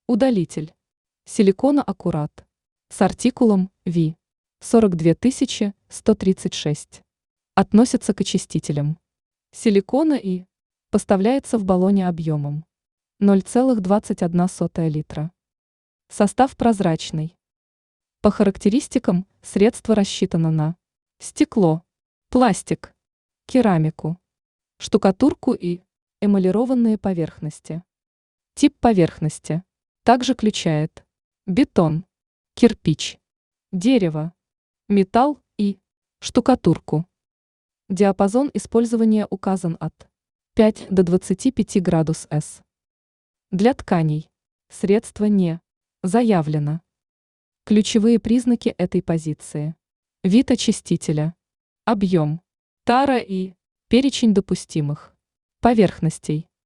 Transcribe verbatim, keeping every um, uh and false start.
Удалитель. Силикона Аккурат. С артикулом ви сорок две тысячи сто тридцать шесть. Относится к очистителям силикона и поставляется в баллоне объемом ноль целых двадцать одна сотая литра. Состав прозрачный. По характеристикам средство рассчитано на стекло, пластик, керамику, штукатурку и эмалированные поверхности. Тип поверхности также включает бетон, кирпич, дерево, металл и штукатурку. Диапазон использования указан от пяти до двадцати пяти градусов С. Для тканей средство не заявлено. Ключевые признаки этой позиции: вид очистителя, объем, тара и перечень допустимых поверхностей.